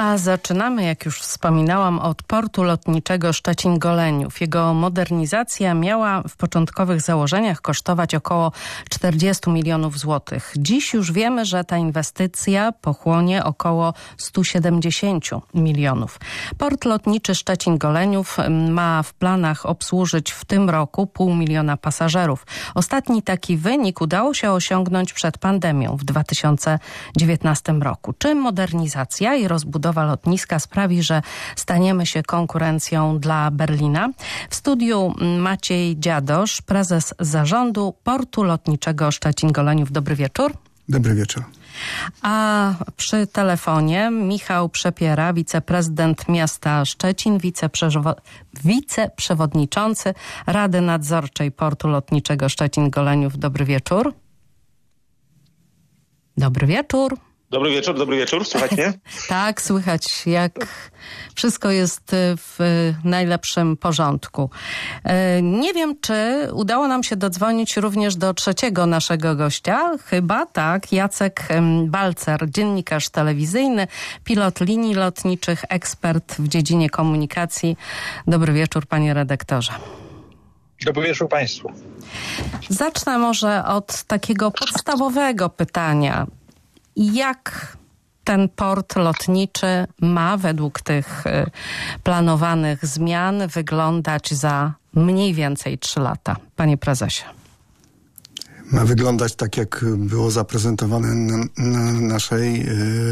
A zaczynamy, jak już wspominałam, od portu lotniczego Szczecin-Goleniów. Jego modernizacja miała w początkowych założeniach kosztować około 40 milionów złotych. Dziś już wiemy, że ta inwestycja pochłonie około 170 milionów. Port lotniczy Szczecin-Goleniów ma w planach obsłużyć w tym roku 500 000 pasażerów. Ostatni taki wynik udało się osiągnąć przed pandemią w 2019 roku. Czy modernizacja i rozbudowa lotniska sprawi, że staniemy się konkurencją dla Berlina? W studiu Maciej Dziadosz, prezes zarządu Portu Lotniczego Szczecin-Goleniów. Dobry wieczór. Dobry wieczór. A przy telefonie Michał Przepiera, wiceprezydent miasta Szczecin, wiceprzewodniczący Rady Nadzorczej Portu Lotniczego Szczecin-Goleniów. Dobry wieczór. Dobry wieczór. Dobry wieczór, słychać mnie? Tak, słychać, jak wszystko jest w najlepszym porządku. Nie wiem, czy udało nam się dodzwonić również do trzeciego naszego gościa. Chyba tak, Jacek Balcer, dziennikarz telewizyjny, pilot linii lotniczych, ekspert w dziedzinie komunikacji. Dobry wieczór, panie redaktorze. Dobry wieczór państwu. Zacznę może od takiego podstawowego pytania. Jak ten port lotniczy ma według tych planowanych zmian wyglądać za mniej więcej 3 lata, panie prezesie? Ma wyglądać tak, jak było zaprezentowane na naszej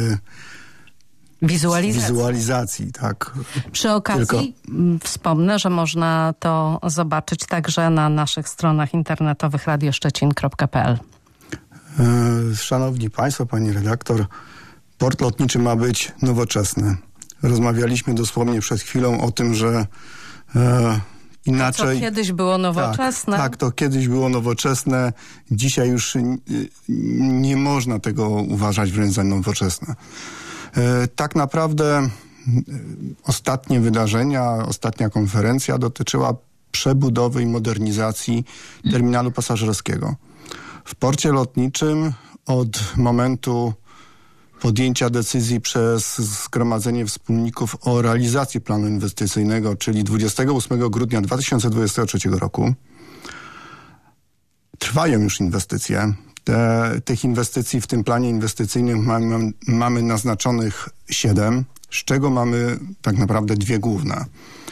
wizualizacji, tak. Przy okazji wspomnę, że można to zobaczyć także na naszych stronach internetowych radioszczecin.pl. Szanowni Państwo, pani redaktor, port lotniczy ma być nowoczesny. Rozmawialiśmy dosłownie przed chwilą o tym, że inaczej... To, co kiedyś było nowoczesne. Tak, to kiedyś było nowoczesne. Dzisiaj już nie można tego uważać wręcz za nowoczesne. Tak naprawdę ostatnie wydarzenia, ostatnia konferencja dotyczyła przebudowy i modernizacji terminalu pasażerskiego. W porcie lotniczym od momentu podjęcia decyzji przez Zgromadzenie Wspólników o realizacji planu inwestycyjnego, czyli 28 grudnia 2023 roku, trwają już inwestycje. Tych inwestycji w tym planie inwestycyjnym mamy naznaczonych 7, z czego mamy tak naprawdę 2 główne.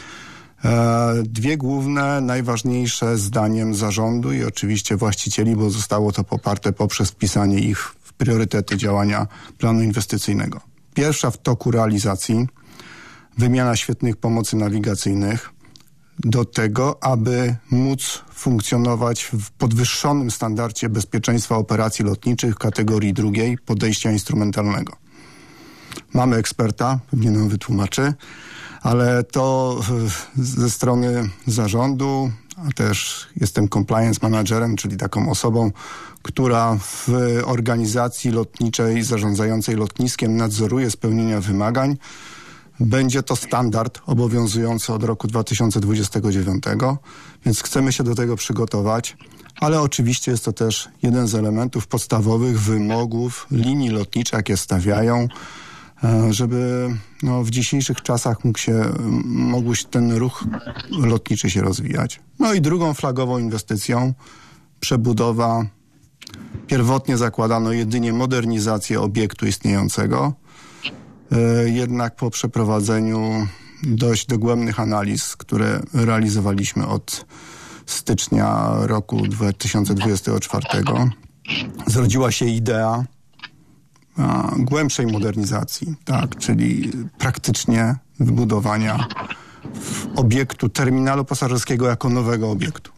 2 główne, najważniejsze zdaniem zarządu i oczywiście właścicieli, bo zostało to poparte poprzez wpisanie ich w priorytety działania planu inwestycyjnego. Pierwsza w toku realizacji, wymiana świetnych pomocy nawigacyjnych do tego, aby móc funkcjonować w podwyższonym standardzie bezpieczeństwa operacji lotniczych kategorii 2 podejścia instrumentalnego. Mamy eksperta, pewnie nam wytłumaczy, ale to ze strony zarządu, a też jestem compliance managerem, czyli taką osobą, która w organizacji lotniczej zarządzającej lotniskiem nadzoruje spełnienia wymagań. Będzie to standard obowiązujący od roku 2029, więc chcemy się do tego przygotować, ale oczywiście jest to też jeden z elementów podstawowych wymogów linii lotniczych, jakie stawiają, żeby w dzisiejszych czasach mógł ten ruch lotniczy się rozwijać. No i drugą flagową inwestycją, przebudowa. Pierwotnie zakładano jedynie modernizację obiektu istniejącego, jednak po przeprowadzeniu dość dogłębnych analiz, które realizowaliśmy od stycznia roku 2024, zrodziła się idea głębszej modernizacji, tak, czyli praktycznie wybudowania obiektu terminalu pasażerskiego jako nowego obiektu.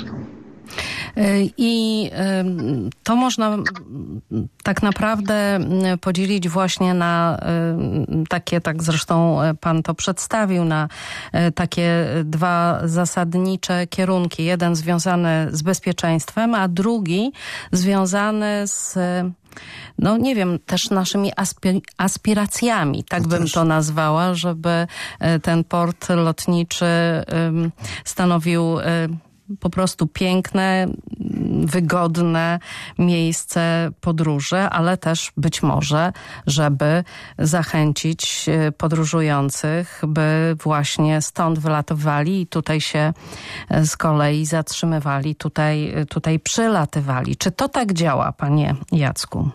I to można tak naprawdę podzielić właśnie na takie, tak zresztą pan to przedstawił, na takie 2 zasadnicze kierunki. Jeden związany z bezpieczeństwem, a drugi związany z nie wiem, też naszymi aspiracjami, tak bym to nazwała, żeby ten port lotniczy stanowił po prostu piękne, wygodne miejsce podróży, ale też być może, żeby zachęcić podróżujących, by właśnie stąd wylatywali i tutaj się z kolei zatrzymywali, tutaj przylatywali. Czy to tak działa, panie Jacku?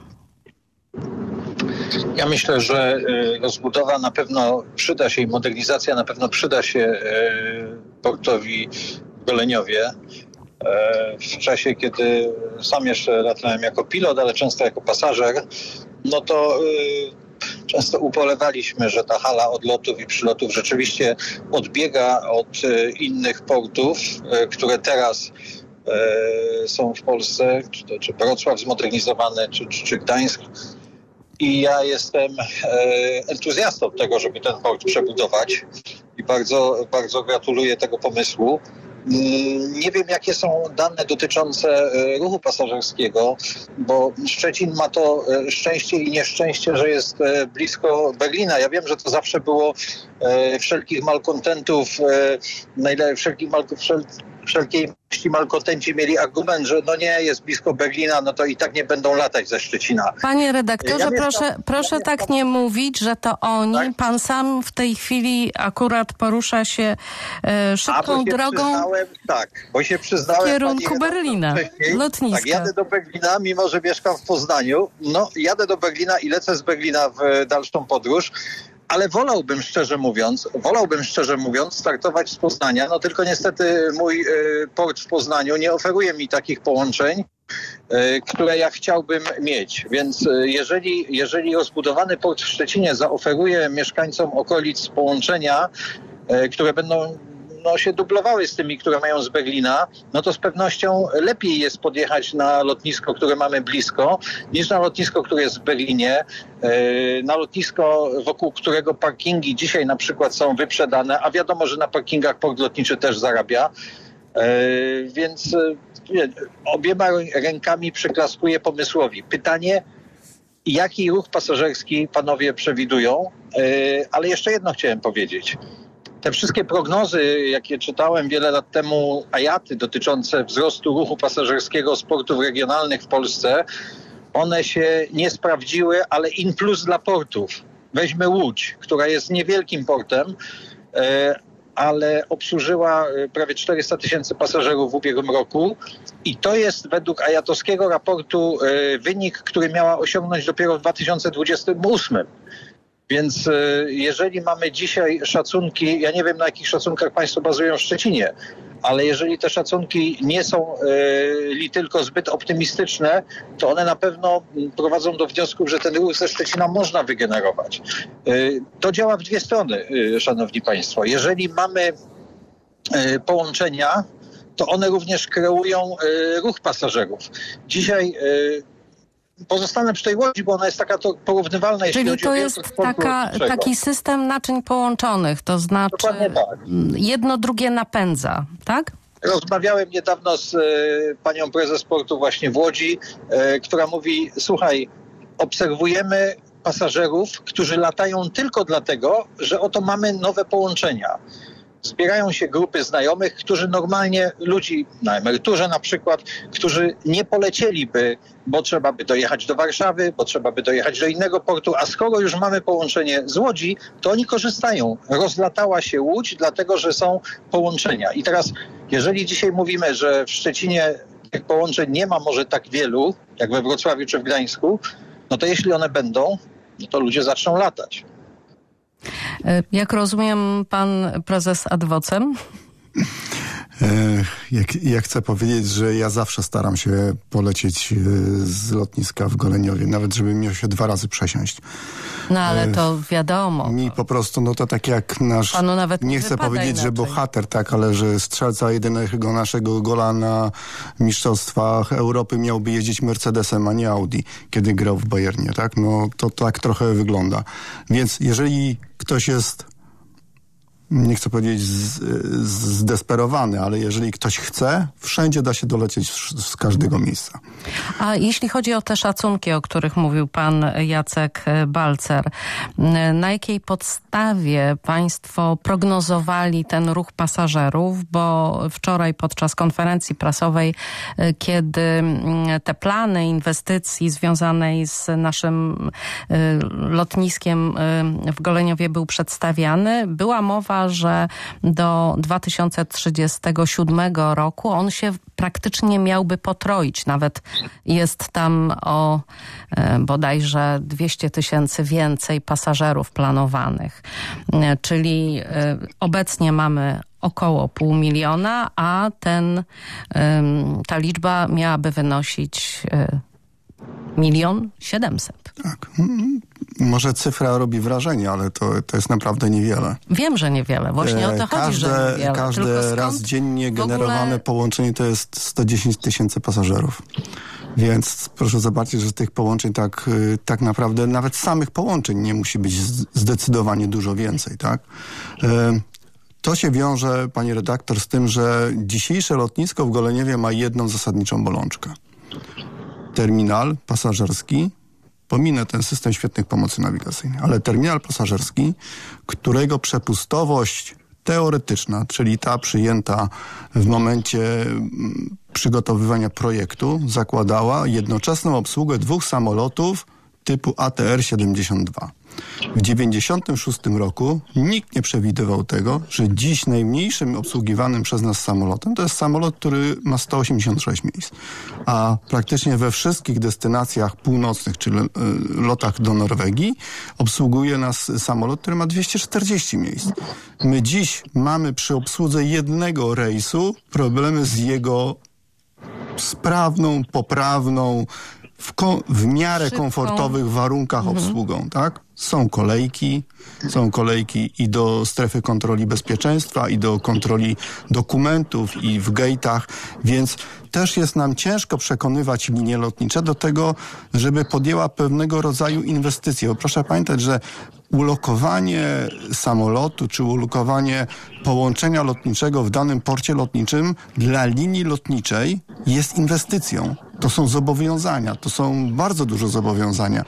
Ja myślę, że rozbudowa na pewno przyda się i modernizacja na pewno przyda się portowi w Goleniowie. W czasie, kiedy sam jeszcze latałem jako pilot, ale często jako pasażer, no to często ubolewaliśmy, że ta hala odlotów i przylotów rzeczywiście odbiega od innych portów, które teraz są w Polsce, czy Wrocław zmodernizowany, czy Gdańsk. I ja jestem entuzjastą tego, żeby ten port przebudować i bardzo, bardzo gratuluję tego pomysłu. Nie wiem, jakie są dane dotyczące ruchu pasażerskiego, bo Szczecin ma to szczęście i nieszczęście, że jest blisko Berlina. Ja wiem, że to zawsze było wszelkich malkontentów, wszelkiej malkontenci mieli argument, że no nie, jest blisko Berlina, no to i tak nie będą latać ze Szczecina. Panie redaktorze, proszę tak nie mówić, że to oni. Tak? Pan sam w tej chwili akurat porusza się szybką drogą bo się przyznałem, w kierunku Berlina, lotniska. Tak, jadę do Berlina, mimo że mieszkam w Poznaniu. No, jadę do Berlina i lecę z Berlina w dalszą podróż. Ale wolałbym szczerze mówiąc startować z Poznania, no tylko niestety mój port w Poznaniu nie oferuje mi takich połączeń, które ja chciałbym mieć. Więc jeżeli rozbudowany port w Szczecinie zaoferuje mieszkańcom okolic połączenia, które będą się dublowały z tymi, które mają z Berlina, no to z pewnością lepiej jest podjechać na lotnisko, które mamy blisko, niż na lotnisko, które jest w Berlinie. Na lotnisko, wokół którego parkingi dzisiaj na przykład są wyprzedane, a wiadomo, że na parkingach port lotniczy też zarabia. Więc obiema rękami przyklaskuję pomysłowi. Pytanie, jaki ruch pasażerski panowie przewidują? Ale jeszcze jedno chciałem powiedzieć. Te wszystkie prognozy, jakie czytałem wiele lat temu, IATA dotyczące wzrostu ruchu pasażerskiego z portów regionalnych w Polsce, one się nie sprawdziły, ale in plus dla portów. Weźmy Łódź, która jest niewielkim portem, ale obsłużyła prawie 400 000 pasażerów w ubiegłym roku i to jest według IATA-owskiego raportu wynik, który miała osiągnąć dopiero w 2028. Więc jeżeli mamy dzisiaj szacunki, ja nie wiem, na jakich szacunkach państwo bazują w Szczecinie, ale jeżeli te szacunki nie są tylko zbyt optymistyczne, to one na pewno prowadzą do wniosków, że ten ruch ze Szczecina można wygenerować. To działa w dwie strony, szanowni państwo. Jeżeli mamy połączenia, to one również kreują ruch pasażerów. Dzisiaj pozostanę przy tej Łodzi, bo ona jest taka porównywalna. Czyli to jest taki system naczyń połączonych, to znaczy tak. Jedno drugie napędza, tak? Rozmawiałem niedawno z panią prezes portu właśnie w Łodzi, która mówi, słuchaj, obserwujemy pasażerów, którzy latają tylko dlatego, że oto mamy nowe połączenia. Zbierają się grupy znajomych, którzy normalnie, ludzi na emeryturze na przykład, którzy nie polecieliby, bo trzeba by dojechać do Warszawy, bo trzeba by dojechać do innego portu, a skoro już mamy połączenie z Łodzi, to oni korzystają. Rozlatała się Łódź, dlatego że są połączenia. I teraz, jeżeli dzisiaj mówimy, że w Szczecinie tych połączeń nie ma może tak wielu, jak we Wrocławiu czy w Gdańsku, no to jeśli one będą, no to ludzie zaczną latać. Jak rozumiem, pan prezes ad vocem? Ja chcę powiedzieć, że ja zawsze staram się polecieć z lotniska w Goleniowie, nawet żebym miał się 2 razy przesiąść. No ale to wiadomo. Mi po prostu, no to tak jak nasz, panu nawet nie chcę powiedzieć, inaczej, że bohater, tak, ale że strzelca jedynego naszego gola na mistrzostwach Europy miałby jeździć Mercedesem, a nie Audi, kiedy grał w Bayernie, tak? No to tak trochę wygląda. Więc jeżeli ktoś jest nie chcę powiedzieć zdesperowany, ale jeżeli ktoś chce, wszędzie da się dolecieć z każdego miejsca. A jeśli chodzi o te szacunki, o których mówił pan Jacek Balcer, na jakiej podstawie państwo prognozowali ten ruch pasażerów? Bo wczoraj podczas konferencji prasowej, kiedy te plany inwestycji związanej z naszym lotniskiem w Goleniowie był przedstawiany, była mowa, że do 2037 roku on się praktycznie miałby potroić. Nawet jest tam o bodajże 200 000 więcej pasażerów planowanych. Czyli obecnie mamy około 500 000, a ta liczba miałaby wynosić 1 700 000. Tak. Może cyfra robi wrażenie, ale to jest naprawdę niewiele. Wiem, że niewiele. Właśnie o to chodzi, że niewiele. Każde raz dziennie generowane połączenie to jest 110 000 pasażerów. Więc proszę zobaczyć, że tych połączeń tak naprawdę, nawet samych połączeń nie musi być zdecydowanie dużo więcej, tak? To się wiąże, pani redaktor, z tym, że dzisiejsze lotnisko w Goleniewie ma jedną zasadniczą bolączkę. Terminal pasażerski, pominę ten system świetnych pomocy nawigacyjnych, ale terminal pasażerski, którego przepustowość teoretyczna, czyli ta przyjęta w momencie przygotowywania projektu, zakładała jednoczesną obsługę 2 samolotów typu ATR-72. W 1996 roku nikt nie przewidywał tego, że dziś najmniejszym obsługiwanym przez nas samolotem to jest samolot, który ma 186 miejsc. A praktycznie we wszystkich destynacjach północnych, czyli lotach do Norwegii, obsługuje nas samolot, który ma 240 miejsc. My dziś mamy przy obsłudze jednego rejsu problemy z jego sprawną, poprawną, w miarę komfortowych warunkach obsługą, tak? Są kolejki i do strefy kontroli bezpieczeństwa, i do kontroli dokumentów, i w gate'ach, więc też jest nam ciężko przekonywać linie lotnicze do tego, żeby podjęła pewnego rodzaju inwestycje. Bo proszę pamiętać, że ulokowanie samolotu czy ulokowanie połączenia lotniczego w danym porcie lotniczym dla linii lotniczej jest inwestycją. To są zobowiązania, to są bardzo duże zobowiązania.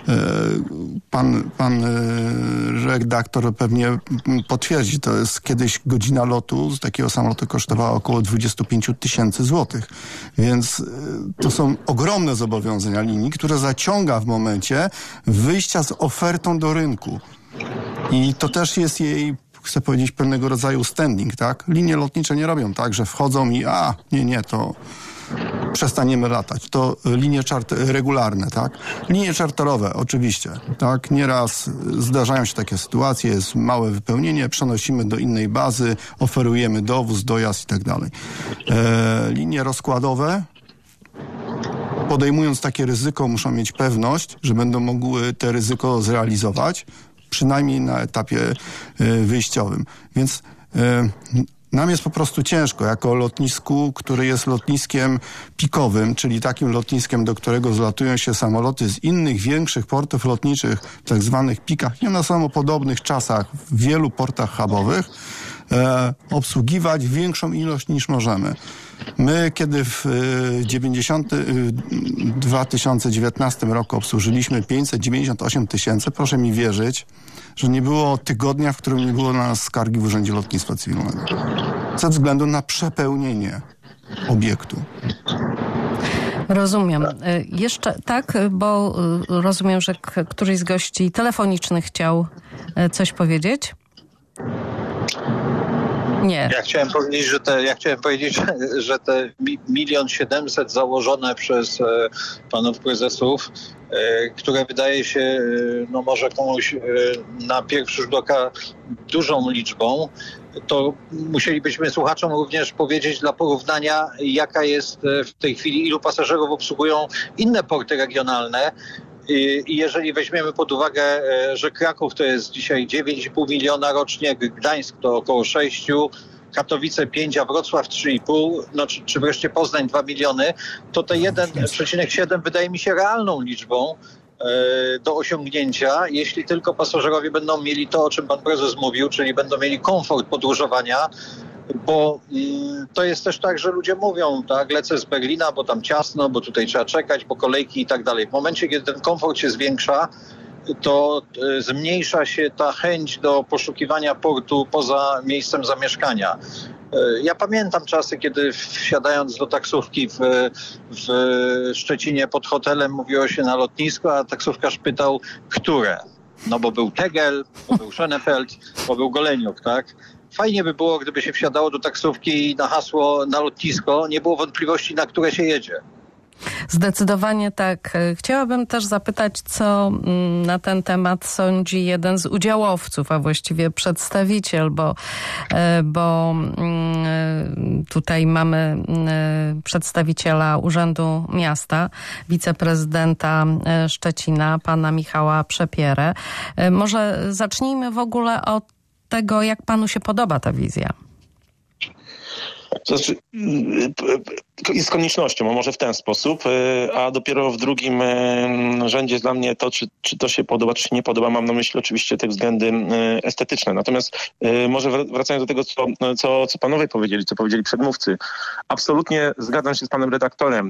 Pan redaktor pewnie potwierdzi, to jest kiedyś godzina lotu z takiego samolotu kosztowała około 25 000 złotych. Więc to są ogromne zobowiązania linii, które zaciąga w momencie wyjścia z ofertą do rynku. I to też jest jej, chcę powiedzieć, pewnego rodzaju standing, tak? Linie lotnicze nie robią tak, że wchodzą i to przestaniemy latać. To linie regularne, tak? Linie czarterowe, oczywiście, tak? Nieraz zdarzają się takie sytuacje, jest małe wypełnienie, przenosimy do innej bazy, oferujemy dowóz, dojazd i tak dalej. Linie rozkładowe, podejmując takie ryzyko, muszą mieć pewność, że będą mogły to ryzyko zrealizować, przynajmniej na etapie wyjściowym. Więc nam jest po prostu ciężko, jako lotnisku, które jest lotniskiem pikowym, czyli takim lotniskiem, do którego zlatują się samoloty z innych większych portów lotniczych, w tak zwanych pikach, i one są o podobnych czasach w wielu portach hubowych, obsługiwać większą ilość niż możemy. My, kiedy w 2019 roku obsłużyliśmy 598 000, proszę mi wierzyć, że nie było tygodnia, w którym nie było na nas skargi w Urzędzie Lotnictwa Cywilnego. Ze względu na przepełnienie obiektu. Rozumiem. Jeszcze tak, bo rozumiem, że któryś z gości telefonicznych chciał coś powiedzieć? Nie. Ja chciałem powiedzieć, że te 1 700 000 założone przez panów prezesów, które wydaje się, może komuś na pierwszy rzut oka dużą liczbą, to musielibyśmy słuchaczom również powiedzieć dla porównania, jaka jest w tej chwili, ilu pasażerów obsługują inne porty regionalne. I jeżeli weźmiemy pod uwagę, że Kraków to jest dzisiaj 9,5 miliona rocznie, Gdańsk to około 6, Katowice 5, a Wrocław 3,5, czy wreszcie Poznań 2 miliony, to te 1,7 wydaje mi się realną liczbą do osiągnięcia, jeśli tylko pasażerowie będą mieli to, o czym pan prezes mówił, czyli będą mieli komfort podróżowania, bo to jest też tak, że ludzie mówią, tak, lecę z Berlina, bo tam ciasno, bo tutaj trzeba czekać, bo kolejki i tak dalej. W momencie, kiedy ten komfort się zwiększa, to zmniejsza się ta chęć do poszukiwania portu poza miejscem zamieszkania. Ja pamiętam czasy, kiedy wsiadając do taksówki w Szczecinie pod hotelem mówiło się na lotnisku, a taksówkarz pytał, które? No bo był Tegel, bo był Schönefeld, bo był Goleniów, tak? Fajnie by było, gdyby się wsiadało do taksówki i na hasło na lotnisko nie było wątpliwości, na które się jedzie. Zdecydowanie tak. Chciałabym też zapytać, co na ten temat sądzi jeden z udziałowców, a właściwie przedstawiciel, bo tutaj mamy przedstawiciela Urzędu Miasta, wiceprezydenta Szczecina, pana Michała Przepierę. Może zacznijmy w ogóle od tego, jak panu się podoba ta wizja. To znaczy, jest koniecznością, może w ten sposób, a dopiero w drugim rzędzie dla mnie to, czy to się podoba, czy się nie podoba, mam na myśli oczywiście te względy estetyczne. Natomiast może wracając do tego, co panowie powiedzieli, co powiedzieli przedmówcy, absolutnie zgadzam się z panem redaktorem.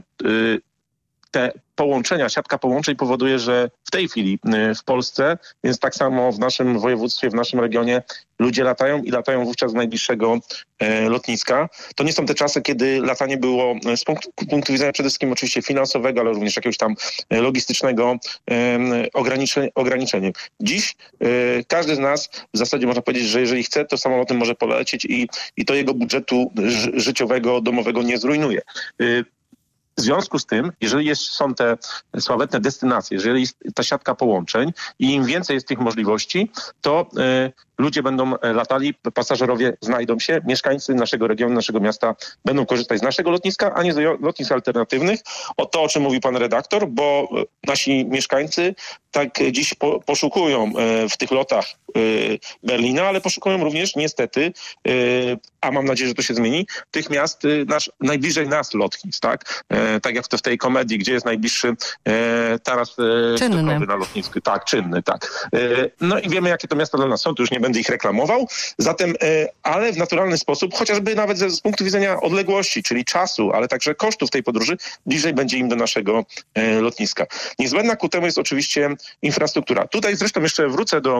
Te połączenia, siatka połączeń powoduje, że w tej chwili w Polsce, więc tak samo w naszym województwie, w naszym regionie ludzie latają i latają wówczas z najbliższego lotniska. To nie są te czasy, kiedy latanie było z punktu widzenia przede wszystkim oczywiście finansowego, ale również jakiegoś tam logistycznego ograniczenie. Dziś każdy z nas w zasadzie można powiedzieć, że jeżeli chce, to samolotem może polecieć i to jego budżetu życiowego, domowego nie zrujnuje. W związku z tym, jeżeli są te sławetne destynacje, jeżeli jest ta siatka połączeń i im więcej jest tych możliwości, to ludzie będą latali, pasażerowie znajdą się, mieszkańcy naszego regionu, naszego miasta będą korzystać z naszego lotniska, a nie z lotnisk alternatywnych. O to, o czym mówi pan redaktor, bo nasi mieszkańcy tak dziś poszukują w tych lotach Berlina, ale poszukują również niestety, a mam nadzieję, że to się zmieni, tych miast najbliżej nas lotnisk, tak? Tak jak w tej komedii, gdzie jest najbliższy taras stokowy na lotnisku. Tak, czynny, tak. No i wiemy, jakie to miasta dla nas są, to już nie będę ich reklamował. Zatem, ale w naturalny sposób, chociażby nawet z punktu widzenia odległości, czyli czasu, ale także kosztów tej podróży, bliżej będzie im do naszego lotniska. Niezbędna ku temu jest oczywiście infrastruktura. Tutaj zresztą jeszcze wrócę do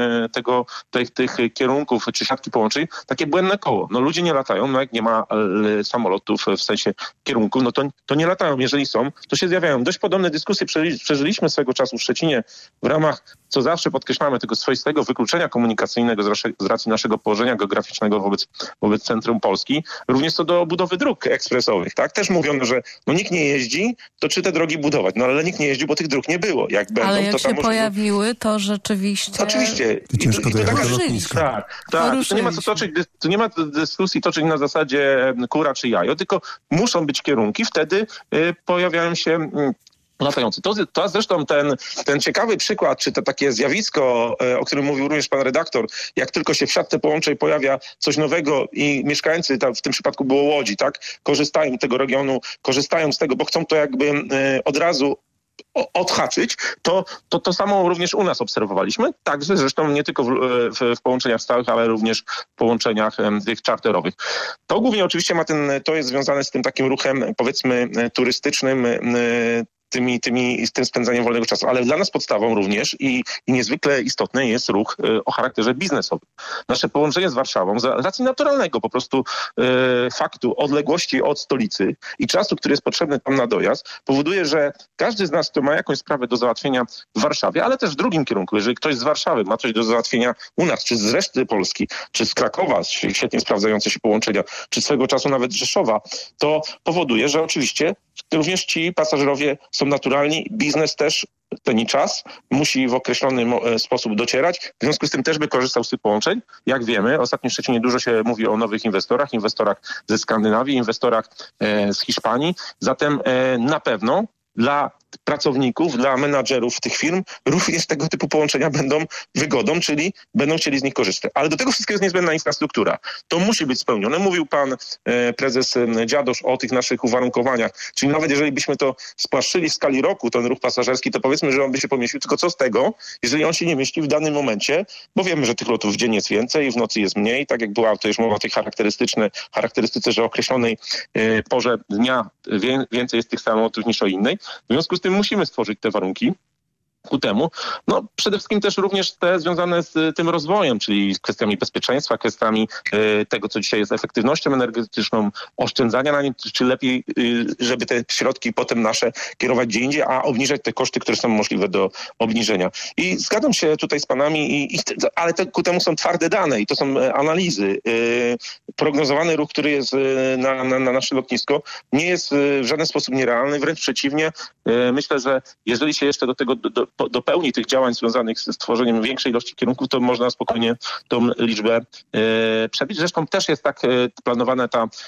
tych kierunków czy siatki połączeń. Takie błędne koło. No ludzie nie latają, no jak nie ma samolotów w sensie kierunków, no to nie latają. Jeżeli są, to się zjawiają. Dość podobne dyskusje przeżyliśmy swego czasu w Szczecinie w ramach, co zawsze podkreślamy, tego swoistego wykluczenia komunikacyjnego z racji naszego położenia geograficznego wobec centrum Polski. Również co do budowy dróg ekspresowych, tak? Też mówiono, że no nikt nie jeździ, to czy te drogi budować? No ale nikt nie jeździł, bo tych dróg nie było. Jak będą, ale jak to się pojawiły, to rzeczywiście... Oczywiście. Ciężko dojechać do lotniska. Tak. To nie ma dyskusji toczyć na zasadzie kura czy jajo, tylko muszą być kierunki, wtedy pojawiają się latający. To zresztą ten ciekawy przykład, czy to takie zjawisko, o którym mówił również pan redaktor, jak tylko się w siatce połączeń pojawia coś nowego i mieszkańcy, w tym przypadku było Łodzi, tak, korzystają tego regionu, korzystają z tego, bo chcą to jakby od razu odhaczyć, to samo również u nas obserwowaliśmy, także zresztą nie tylko w połączeniach stałych, ale również w połączeniach tych czarterowych. To głównie oczywiście to jest związane z tym takim ruchem, powiedzmy, turystycznym, z tym spędzaniem wolnego czasu. Ale dla nas podstawą również i niezwykle istotny jest ruch o charakterze biznesowym. Nasze połączenie z Warszawą z racji naturalnego po prostu faktu odległości od stolicy i czasu, który jest potrzebny tam na dojazd, powoduje, że każdy z nas, kto ma jakąś sprawę do załatwienia w Warszawie, ale też w drugim kierunku, jeżeli ktoś z Warszawy ma coś do załatwienia u nas, czy z reszty Polski, czy z Krakowa, świetnie sprawdzające się połączenia, czy swego czasu nawet Rzeszowa, to powoduje, że oczywiście również ci pasażerowie są naturalni, biznes też ten czas musi w określony sposób docierać. W związku z tym też by korzystał z tych połączeń. Jak wiemy, ostatnio w Szczecinie dużo się mówi o nowych inwestorach ze Skandynawii, inwestorach z Hiszpanii. Zatem na pewno dla pracowników, dla menadżerów tych firm również tego typu połączenia będą wygodą, czyli będą chcieli z nich korzystać. Ale do tego wszystkiego jest niezbędna infrastruktura. To musi być spełnione. Mówił pan prezes Dziadosz o tych naszych uwarunkowaniach. Czyli nawet jeżeli byśmy to spłaszczyli w skali roku, ten ruch pasażerski, to powiedzmy, że on by się pomieścił. Tylko co z tego, jeżeli on się nie mieści w danym momencie, bo wiemy, że tych lotów w dzień jest więcej, w nocy jest mniej, tak jak była to już mowa o tej charakterystyce, że o określonej porze dnia więcej jest tych samolotów niż o innej. W związku z tym musimy stworzyć te warunki ku temu. No przede wszystkim też również te związane z tym rozwojem, czyli z kwestiami bezpieczeństwa, kwestiami tego, co dzisiaj jest efektywnością energetyczną, oszczędzania na nim, czy lepiej, żeby te środki potem nasze kierować gdzie indziej, a obniżać te koszty, które są możliwe do obniżenia. I zgadzam się tutaj z panami, ale ku temu są twarde dane i to są analizy. Prognozowany ruch, który jest na nasze lotnisko, nie jest w żaden sposób nierealny, wręcz przeciwnie. Myślę, że jeżeli się jeszcze do tego dopełni tych działań związanych z tworzeniem większej ilości kierunków, to można spokojnie tą liczbę przebić. Zresztą też jest tak planowana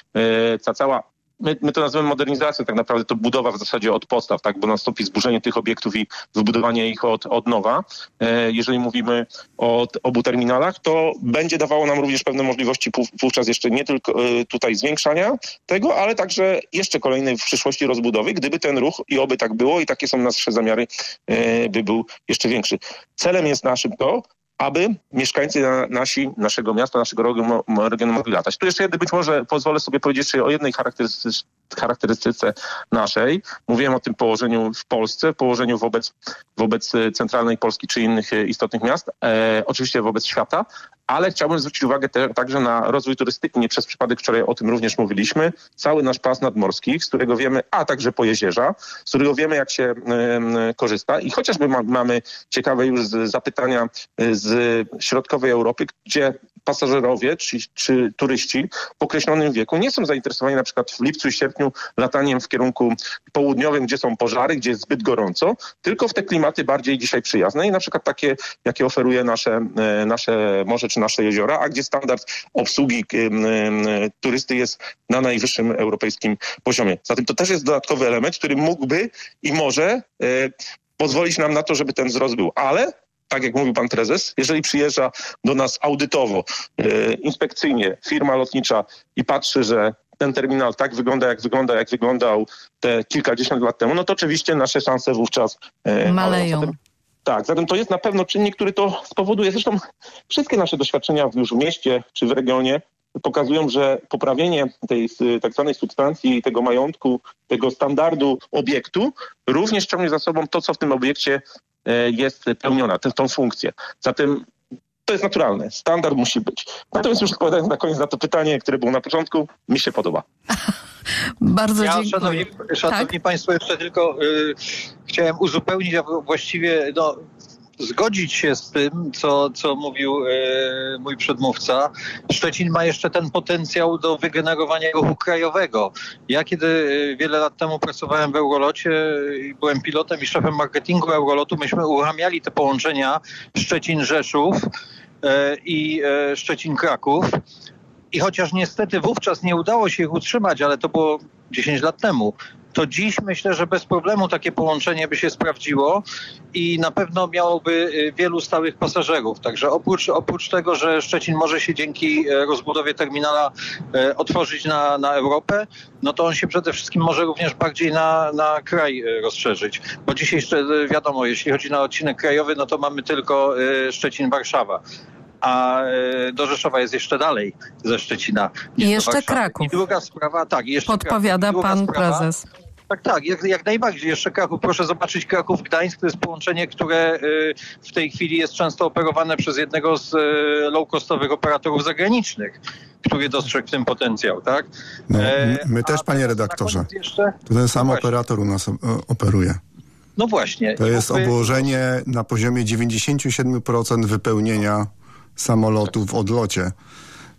ta cała, my to nazywamy modernizacją, tak naprawdę to budowa w zasadzie od podstaw, tak, bo nastąpi zburzenie tych obiektów i wybudowanie ich od nowa. Jeżeli mówimy o obu terminalach, to będzie dawało nam również pewne możliwości wówczas jeszcze nie tylko tutaj zwiększania tego, ale także jeszcze kolejnej w przyszłości rozbudowy, gdyby ten ruch, i oby tak było, i takie są nasze zamiary, by był jeszcze większy. Celem jest naszym to, aby mieszkańcy naszego miasta, naszego regionu mogli latać. Tu jeszcze być może pozwolę sobie powiedzieć o jednej charakterystyce naszej. Mówiłem o tym położeniu w Polsce, położeniu wobec centralnej Polski czy innych istotnych miast, oczywiście wobec świata, ale chciałbym zwrócić uwagę także na rozwój turystyki. Nie przez przypadek wczoraj o tym również mówiliśmy. Cały nasz pas nadmorski, z którego wiemy, a także po Jezierza, z którego wiemy, jak się korzysta. I chociażby mamy ciekawe już zapytania z środkowej Europy, gdzie pasażerowie czy turyści w określonym wieku nie są zainteresowani na przykład w lipcu i sierpniu lataniem w kierunku południowym, gdzie są pożary, gdzie jest zbyt gorąco, tylko w te klimaty bardziej dzisiaj przyjazne i na przykład takie, jakie oferuje nasze morze czy nasze jeziora, a gdzie standard obsługi turysty jest na najwyższym europejskim poziomie. Zatem to też jest dodatkowy element, który mógłby i może pozwolić nam na to, żeby ten wzrost był. Ale tak jak mówił pan prezes, jeżeli przyjeżdża do nas audytowo, inspekcyjnie firma lotnicza i patrzy, że ten terminal tak wygląda, jak wyglądał te kilkadziesiąt lat temu, no to oczywiście nasze szanse wówczas maleją. Zatem to jest na pewno czynnik, który to spowoduje. Zresztą wszystkie nasze doświadczenia już w mieście czy w regionie pokazują, że poprawienie tej tak zwanej substancji, tego majątku, tego standardu obiektu również ciągnie za sobą to, co w tym obiekcie jest pełniona, tą funkcję. Zatem to jest naturalne. Standard musi być. Natomiast już odpowiadając na koniec na to pytanie, które było na początku, mi się podoba. Bardzo dziękuję. Szanowni Państwo, jeszcze tylko chciałem uzupełnić, a właściwie zgodzić się z tym, co mówił mój przedmówca. Szczecin ma jeszcze ten potencjał do wygenerowania ruchu krajowego. Ja kiedy wiele lat temu pracowałem w Eurolocie, byłem pilotem i szefem marketingu Eurolotu, myśmy uruchamiali te połączenia Szczecin-Rzeszów i Szczecin-Kraków. I chociaż niestety wówczas nie udało się ich utrzymać, ale to było 10 lat temu, to dziś myślę, że bez problemu takie połączenie by się sprawdziło i na pewno miałoby wielu stałych pasażerów. Także oprócz tego, że Szczecin może się dzięki rozbudowie terminala otworzyć na Europę, no to on się przede wszystkim może również bardziej na kraj rozszerzyć. Bo dzisiaj wiadomo, jeśli chodzi na odcinek krajowy, no to mamy tylko Szczecin-Warszawa. A do Rzeszowa jest jeszcze dalej ze Szczecina. I jeszcze Kraków. I druga sprawa, tak. Jeszcze podpowiada Kraków. Pan prezes. Tak, jak najbardziej. Jeszcze Kraków. Proszę zobaczyć Kraków-Gdańsk. To jest połączenie, które w tej chwili jest często operowane przez jednego z low-costowych operatorów zagranicznych, który dostrzegł w tym potencjał, tak? No, my też, panie redaktorze. To ten sam operator u nas operuje. No właśnie. To jest obłożenie na poziomie 97% wypełnienia samolotu w odlocie.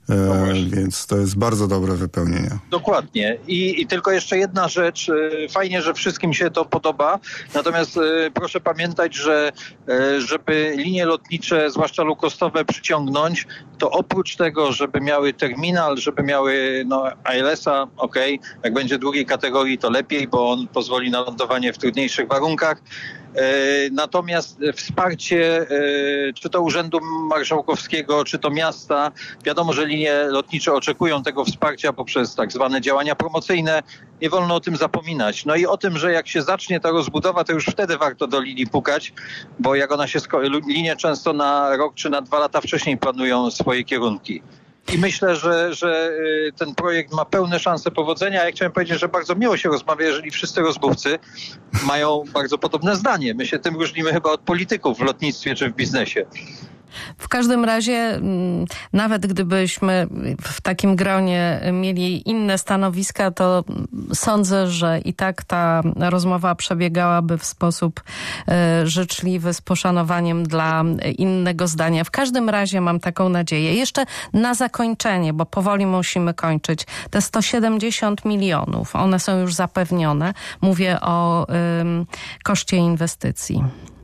Więc to jest bardzo dobre wypełnienie. Dokładnie. I tylko jeszcze jedna rzecz. Fajnie, że wszystkim się to podoba. Natomiast proszę pamiętać, że żeby linie lotnicze, zwłaszcza low-costowe, przyciągnąć, to oprócz tego, żeby miały terminal, żeby miały ILS-a, jak będzie drugiej kategorii, to lepiej, bo on pozwoli na lądowanie w trudniejszych warunkach. Natomiast wsparcie czy to Urzędu Marszałkowskiego, czy to miasta, wiadomo, że linie lotnicze oczekują tego wsparcia poprzez tak zwane działania promocyjne. Nie wolno o tym zapominać. No i o tym, że jak się zacznie ta rozbudowa, to już wtedy warto do linii pukać, bo jak ona się linie często na rok czy na 2 lata wcześniej planują swoje kierunki. I myślę, że ten projekt ma pełne szanse powodzenia. Ja chciałem powiedzieć, że bardzo miło się rozmawia, jeżeli wszyscy rozmówcy mają bardzo podobne zdanie. My się tym różnimy chyba od polityków w lotnictwie czy w biznesie. W każdym razie, nawet gdybyśmy w takim gronie mieli inne stanowiska, to sądzę, że i tak ta rozmowa przebiegałaby w sposób życzliwy, z poszanowaniem dla innego zdania. W każdym razie mam taką nadzieję. Jeszcze na zakończenie, bo powoli musimy kończyć. Te 170 milionów, one są już zapewnione. Mówię o koszcie inwestycji.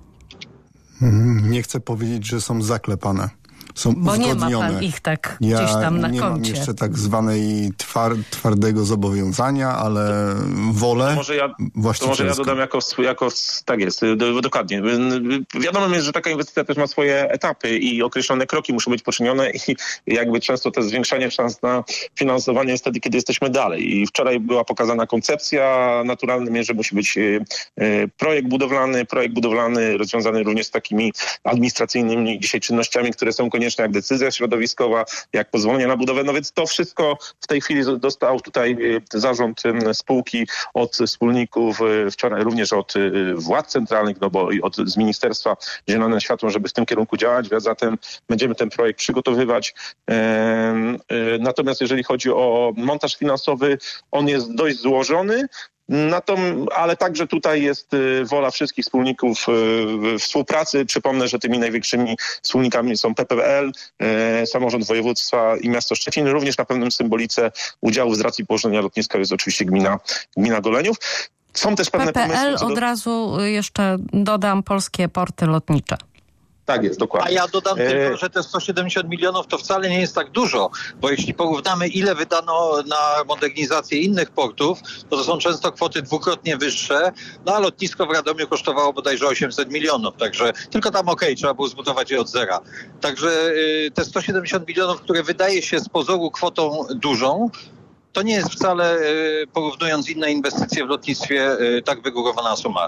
Nie chcę powiedzieć, że są zaklepane. Są bo uzgodnione. Nie ma pan ich tak gdzieś tam na koncie. Ja nie mam jeszcze tak zwanej twardego zobowiązania, ale wolę To może ja dodam tak jest, dokładnie. Wiadomo jest, że taka inwestycja też ma swoje etapy i określone kroki muszą być poczynione i jakby często to zwiększanie szans na finansowanie jest wtedy, kiedy jesteśmy dalej. I wczoraj była pokazana koncepcja, naturalnym jest, że musi być projekt budowlany rozwiązany również z takimi administracyjnymi dzisiaj czynnościami, które są konieczne, jak decyzja środowiskowa, jak pozwolenie na budowę. No więc to wszystko w tej chwili dostał tutaj zarząd spółki od wspólników, wczoraj również od władz centralnych, no bo i z ministerstwa zielone światło, żeby w tym kierunku działać, więc zatem będziemy ten projekt przygotowywać. Natomiast jeżeli chodzi o montaż finansowy, on jest dość złożony, ale także tutaj jest wola wszystkich wspólników współpracy. Przypomnę, że tymi największymi wspólnikami są PPL, samorząd województwa i miasto Szczecin. Również na pewnym symbolice udziału z racji położenia lotniska jest oczywiście gmina Goleniów. Są też pewne PPL pomysły. Od razu jeszcze dodam polskie porty lotnicze. Tak jest, dokładnie. A ja dodam tylko, że te 170 milionów to wcale nie jest tak dużo, bo jeśli porównamy, ile wydano na modernizację innych portów, to są często kwoty dwukrotnie wyższe, a lotnisko w Radomiu kosztowało bodajże 800 milionów, także tylko tam trzeba było zbudować je od zera. Także te 170 milionów, które wydaje się z pozoru kwotą dużą, to nie jest wcale, porównując inne inwestycje w lotnictwie, tak wygórowana suma.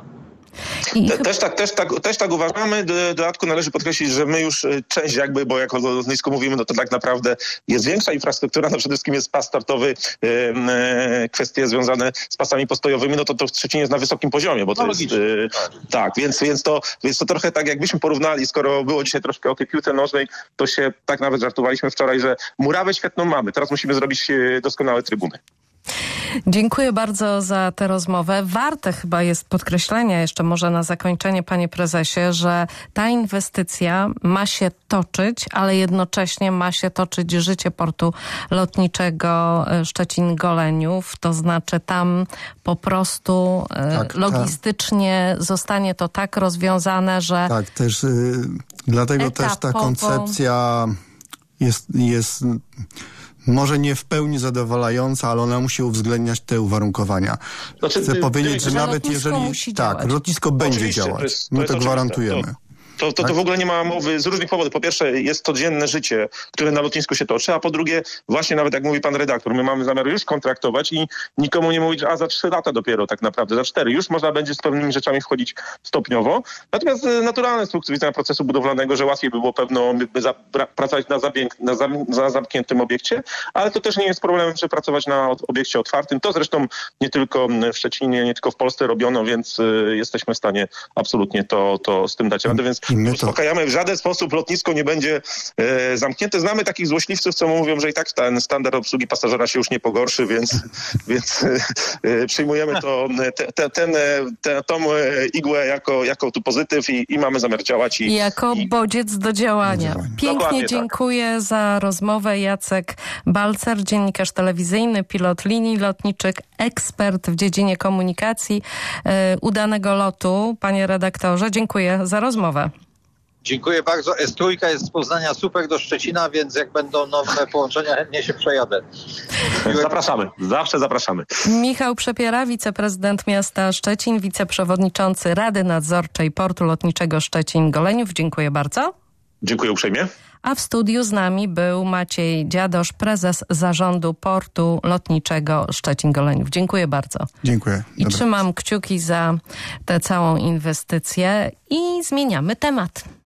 Też tak uważamy. Dodatkowo należy podkreślić, że my już część bo jak o lotnisku mówimy, no to tak naprawdę jest większa infrastruktura, no przede wszystkim jest pas startowy, kwestie związane z pasami postojowymi, no to w Szczecinie jest na wysokim poziomie, bo to jest tak, więc to trochę tak jakbyśmy porównali, skoro było dzisiaj troszkę o tej piłce nożnej, to się tak nawet żartowaliśmy wczoraj, że murawę świetną mamy, teraz musimy zrobić doskonałe trybuny. Dziękuję bardzo za tę rozmowę. Warte chyba jest podkreślenia jeszcze może na zakończenie, panie prezesie, że ta inwestycja ma się toczyć, ale jednocześnie ma się toczyć życie portu lotniczego Szczecin-Goleniów. To znaczy tam po prostu logistycznie zostanie to tak rozwiązane, że... Tak, też dlatego też ta koncepcja jest może nie w pełni zadowalająca, ale ona musi uwzględniać te uwarunkowania. Chcę powiedzieć, że nawet jeżeli... lotnisko będzie działać. My to gwarantujemy. To w ogóle nie ma mowy z różnych powodów. Po pierwsze, jest codzienne życie, które na lotnisku się toczy, a po drugie, właśnie nawet jak mówi pan redaktor, my mamy zamiar już kontraktować i nikomu nie mówić, a za 3 lata dopiero tak naprawdę, za 4. Już można będzie z pewnymi rzeczami wchodzić stopniowo. Natomiast naturalne z punktu widzenia procesu budowlanego, że łatwiej by było pewno pracować na zamkniętym obiekcie, ale to też nie jest problemem, że pracować na obiekcie otwartym. To zresztą nie tylko w Szczecinie, nie tylko w Polsce robiono, więc jesteśmy w stanie absolutnie to z tym dać radę, więc Uspokajamy, w żaden sposób lotnisko nie będzie zamknięte. Znamy takich złośliwców, co mówią, że i tak ten standard obsługi pasażera się już nie pogorszy, więc przyjmujemy tą igłę jako tu pozytyw i mamy zamiar działać. Jako bodziec do działania. Pięknie dziękuję za rozmowę. Jacek Balcer, dziennikarz telewizyjny, pilot linii lotniczych, ekspert w dziedzinie komunikacji. Udanego lotu, panie redaktorze. Dziękuję za rozmowę. Dziękuję bardzo. S3 jest z Poznania super do Szczecina, więc jak będą nowe połączenia, chętnie się przejadę. Zapraszamy. Zawsze zapraszamy. Michał Przepiera, wiceprezydent miasta Szczecin, wiceprzewodniczący Rady Nadzorczej Portu Lotniczego Szczecin-Goleniów. Dziękuję bardzo. Dziękuję uprzejmie. A w studiu z nami był Maciej Dziadosz, prezes zarządu Portu Lotniczego Szczecin-Goleniów. Dziękuję bardzo. Dziękuję. I trzymam kciuki za tę całą inwestycję i zmieniamy temat.